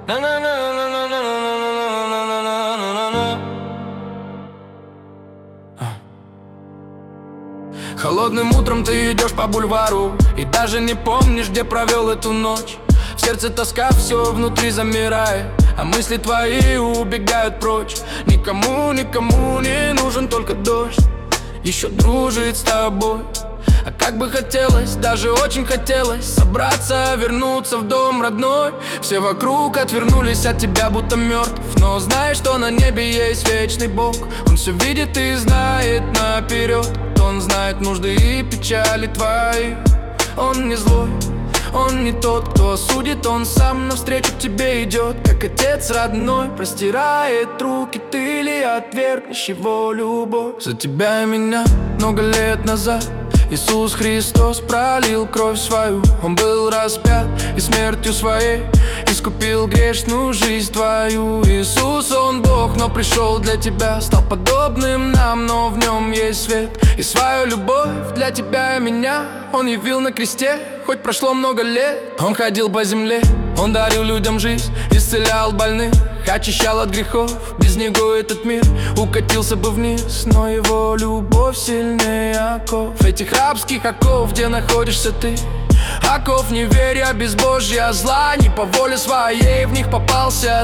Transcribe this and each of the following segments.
Холодным утром ты идешь по бульвару и даже не помнишь, где провел эту ночь. В сердце тоска, все внутри замирает, а мысли твои убегают прочь. Никому не нужен только дождь, еще дружит с тобой. А как бы хотелось, даже очень хотелось собраться, вернуться в дом родной. Все вокруг отвернулись от тебя, будто мертв, но знаешь, что на небе есть вечный Бог. Он все видит и знает наперед, он знает нужды и печали твои. Он не злой, он не тот, кто осудит, он сам навстречу тебе идет, как отец родной. Простирает руки, ты ли отвергнешь его любовь? За тебя и меня много лет назад Иисус Христос пролил кровь свою. Он был распят и смертью своей искупил грешную жизнь твою. Иисус, Он Бог, но пришел для тебя, стал подобным нам, но в нем есть свет. И свою любовь для тебя и меня Он явил на кресте. Хоть прошло много лет, Он ходил по земле, Он дарил людям жизнь, исцелял больных, очищал от грехов. Без Него этот мир укатился бы вниз, но Его любовь сильнее оков. Этих рабских оков, где находишься ты, оков неверия, безбожья, зла. Не по воле своей в них попался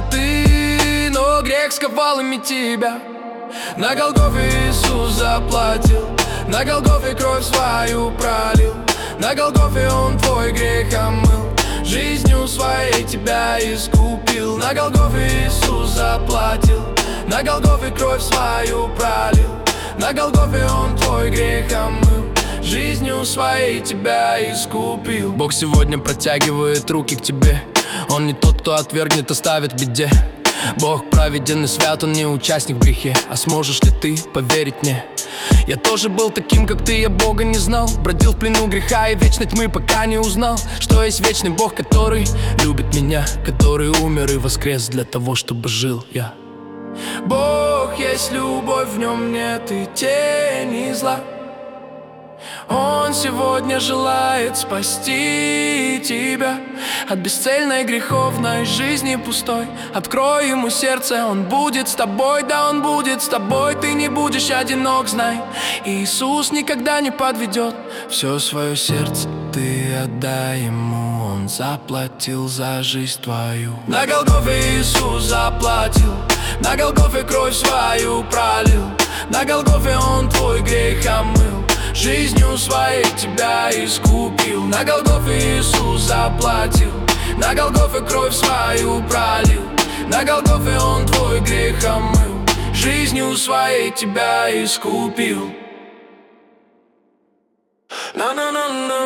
ты, но грех сковал ими тебя. На Голгофе Иисус заплатил, на Голгофе кровь свою пролил, на Голгофе Он твой грех омыл, жизнью своей тебя искупил. На Голгофе Иисус заплатил, на Голгофе кровь свою пролил, на Голгофе Он твой грех омыл, жизнью своей тебя искупил. Бог сегодня протягивает руки к тебе, Он не тот, кто отвергнет, оставит в беде. Бог праведен и свят, Он не участник в грехе. А сможешь ли ты поверить мне? Я тоже был таким, как ты, я Бога не знал, бродил в плену греха и вечной тьмы, пока не узнал, что есть вечный Бог, который любит меня, который умер и воскрес для того, чтобы жил я. Бог есть любовь, в нем нет и тени зла. Он сегодня желает спасти тебя от бесцельной греховной жизни пустой. Открой ему сердце, он будет с тобой, да он будет с тобой. Ты не будешь одинок, знай, Иисус никогда не подведет. Все свое сердце ты отдай ему, он заплатил за жизнь твою. На Голгофе Иисус заплатил, на Голгофе кровь свою пролил, на Голгофе Он твой грех омыл, жизнью своей тебя искупил. На Голгофе Иисус заплатил, на Голгофе кровь свою пролил, на Голгофе Он твой грех омыл, жизнью своей тебя искупил. На-на-на-на.